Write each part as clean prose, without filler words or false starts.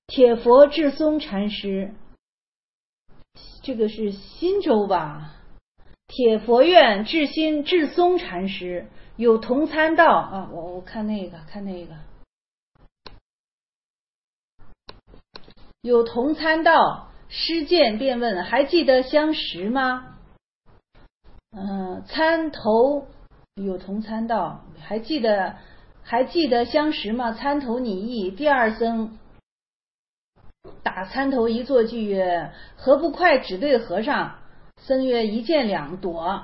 铁佛智松禅师，这个是新州吧？铁佛院智松禅师有同参道啊，我看那个，有同参道，师见便问，还记得相识吗？参头有同参道，还记得相识吗？参头拟意，第二僧打参头一作句曰：何不快只对和尚？僧曰：一箭两朵。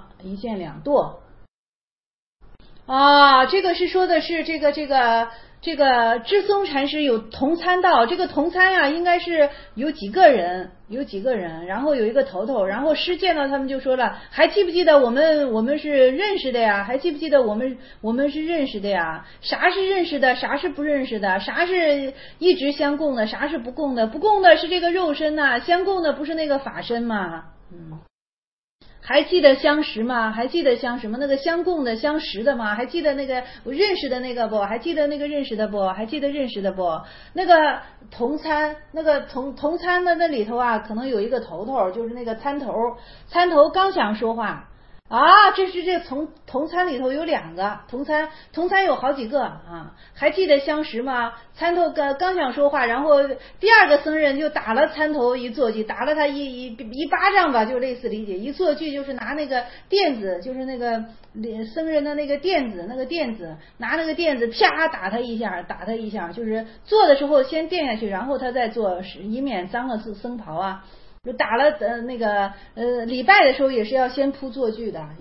啊，这个是说的是这个智松禅师有同参道，这个同参呀，应该是有几个人，然后有一个头头，然后师见到他们就说了，还记不记得我们是认识的呀？还记不记得我们是认识的呀？啥是认识的？啥是不认识的？啥是一直相供的？啥是不供的？不供的是这个肉身呐，相供的不是那个法身吗？还记得相识吗？还记得相什么？那个相供的、相识的吗？还记得那个认识的那个不？还记得那个认识的不？还记得认识的不？那个同参，那个同参的那里头啊，可能有一个头头，就是那个参头刚想说话啊，这同参里头有两个同参有好几个啊，还记得相识吗？参头刚想说话，然后第二个僧人就打了参头一坐骑，打了他一巴掌吧，就类似理解。一坐骑就是拿那个垫子，就是那个僧人的那个垫子，拿那个垫子啪打他一下，就是坐的时候先垫下去，然后他再坐，以免脏了僧袍啊。就打了那个礼拜的时候也是要先铺坐具的，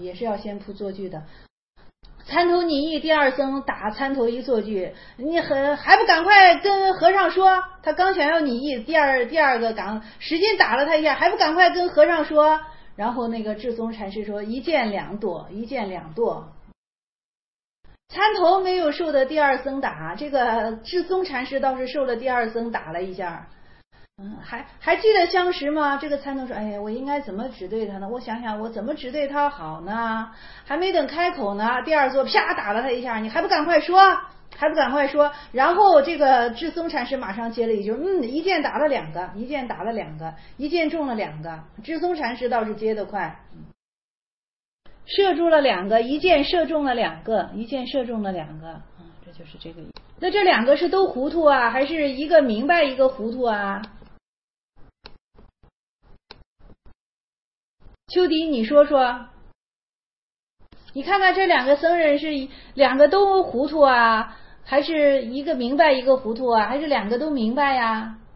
参头拟意，第二僧打参头一坐具，你还不赶快跟和尚说？他刚想要拟意，第二个使劲打了他一下，还不赶快跟和尚说？然后那个智松禅师说：一箭两朵。参头没有受的第二僧打，这个智松禅师倒是受了第二僧打了一下。还记得相识吗？这个参头说：哎呀，我应该怎么指对他呢？我想想，我怎么指对他好呢？还没等开口呢，第二座啪打了他一下，你还不赶快说？然后这个智松禅师马上接了一句：一箭打了两个，一箭中了两个。智松禅师倒是接得快，射中了两个，一箭射中了两个。这就是这个。那这两个是都糊涂啊，还是一个明白一个糊涂啊？秋迪，你说说，你看看这两个僧人是两个都糊涂啊，还是一个明白一个糊涂啊，还是两个都明白呀？